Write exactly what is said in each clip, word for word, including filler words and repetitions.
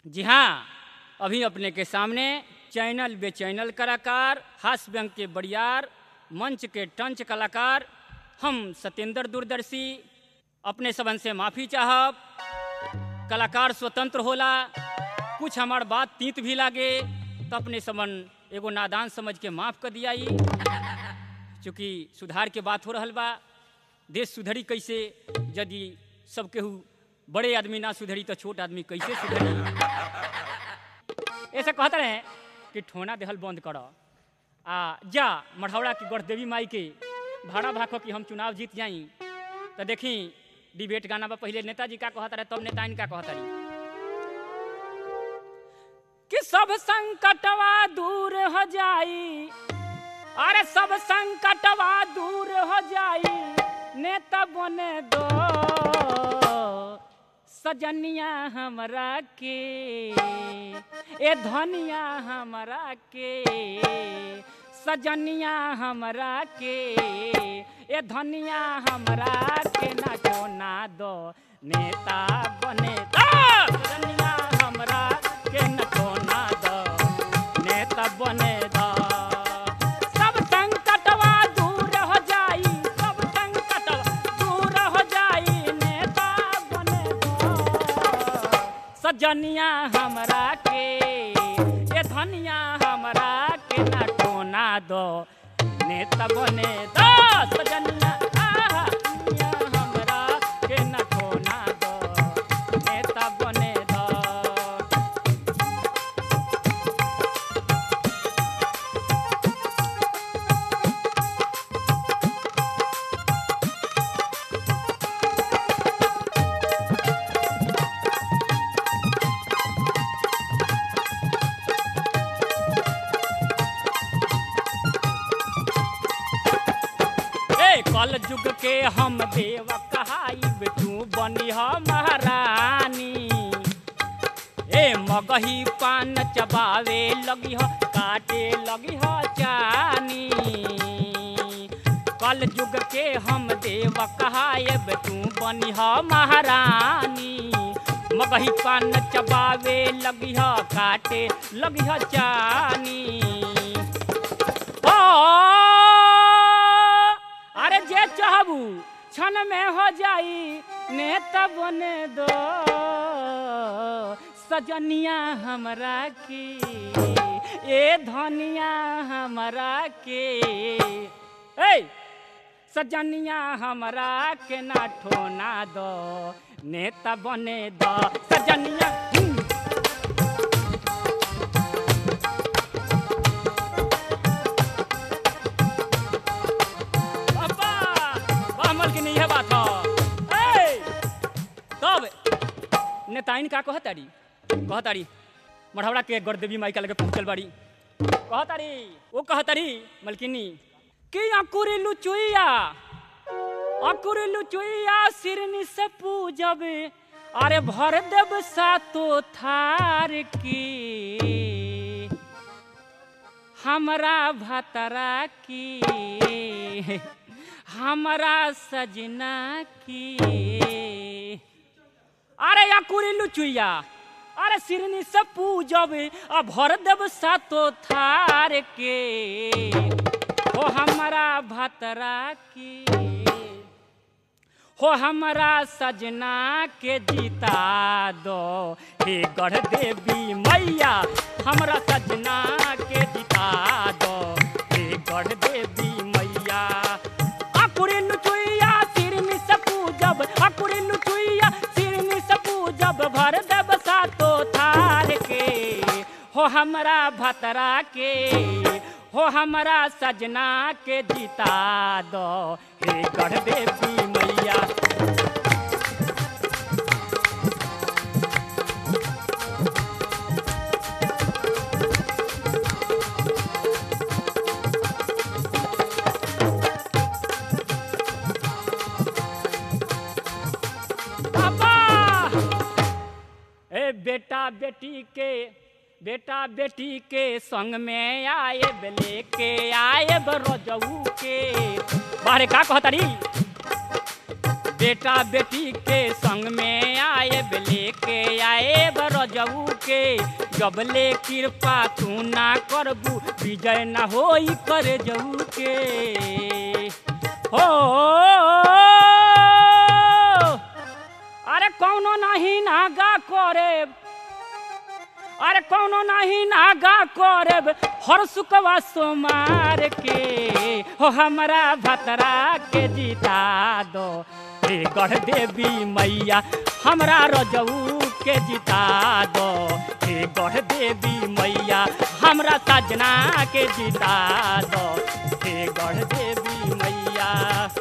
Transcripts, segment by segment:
जी हाँ, अभी अपने के सामने चैनल बेचैनल कलाकार, हास्य व्यंग के बड़ियार, मंच के टंच कलाकार, हम सत्येंद्र दूरदर्शी अपने सबन से माफ़ी चाहब। कलाकार स्वतंत्र होला, कुछ हमार बात तीत भी लागे तो अपने सबन एगो नादान समझ के माफ़ कर दिया। चूँकि सुधार के बात हो रहल बा, देश सुधरी कैसे यदि सब केहू बड़े आदमी ना सुधरी तो छोट आदमी कैसे सुधरी। ऐसे कहते रहे कि ठोना देहल बंद करो आ जा मढ़ौरा की गढ़देवी माई के भाड़ा भाखो कि हम चुनाव जीत जाई। तो देखी डिबेट गाना बा, पहले नेताजी का कहता रहे तब नेताइन का कहता रही कि सब संकटवा दूर हो जाई, अरे सब संकटवा दूर हो जाई, नेता बने दो सजनिया हमरा के, ए धनिया हमरा के, सजनिया हमरा के, ए धनिया हमरा के ना कोना दो नेता बने दो, सजनिया हमरा के ना कोना दो नेता बने दो। सब संकटवा दूर हो जाई, सब संकटवा दूर हो जाई, नेता बने दो सजनिया हमरा के, ए धनिया हमरा के ना कोना दो नेता बने दो, सजनिया धनिया हमरा के ना कोना दो नेता बने दो। कल जुग के हम देव कहाइब, तू बनी ह महारानी, ए मगही पान चबावे लगी ह, काटे लगी ह चानी। कल जुग के हम देव कहाइब, तू बनी ह महारानी, मगही पान चबावे लगी ह, काटे लगी ह चानी। ओ अरे जे चाहबू क्षण में हो जाई, नेता बने दो सजनिया हमरा के, ए धनिया हमरा के, ए सजनिया हमरा के ना ठोना दो नेता बने दो सजनिया। नेताइन का कहतारी कहतारी मढ़ौरा के गढ़देवी माई का लगे पहुंचल बाड़ी, कहतारी वो कहतारी मलकिनी कि अकुरी लुचुइया अकुरी लुचुइया सिरनी से पूजब, अरे भर देव सातो थार की, हमरा भतरा की, हमरा सजना की, अरे अकुरी लुचुइया अरे सिरनी से पूजब आ भर देव सातो थार के, हो हमरा भतरा की, हो हमरा सजना के जीता दो, हे गढ़देवी मैया हमरा सजना के जीता दो, हे गढ़देवी मैया। अकुरी लुचुइया सिरनी से पूजब, अकुरी लुचुइया जब भर देव सातो थार के, हो हमरा भतरा के, हो हमरा सजना के जीता दो, हे गढ़देवी मैया। बेटा बेटी के बेटा बेटी के संग में आए लेके आए बरोजऊ के, बाहरे का कहतारी बेटा बेटी के संग में आए लेके आए बरजऊ के जबले कृपा तू ना करबू विजय ना होई करे जऊ के हो अरे कौनो नहीं नागा करे अरे कौनो नहीं नागा करे हर सुखवा सोमार के हो हमारा भतरा के जीता दो हे गढ़ देवी मैया हमरा रजऊ के जीता दो हे गढ़ देवी मैया हमरा सजना के जीता दो हे गढ़ देवी मैया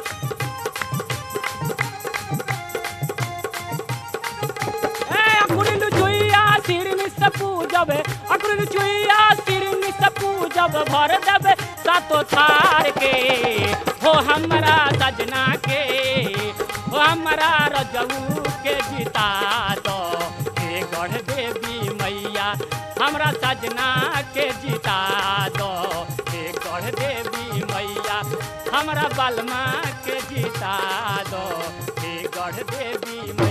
पूजब अकुल चुईया सिरनी से पूजब भर दब सातो थार के हो हमरा सजना के हो हमरा रजऊ के जीता दो हे गढ़ देवी मैया हमरा सजना के जीता दो हे गढ़ देवी मैया हमरा बलमा के जीता दो हे गढ़ देवी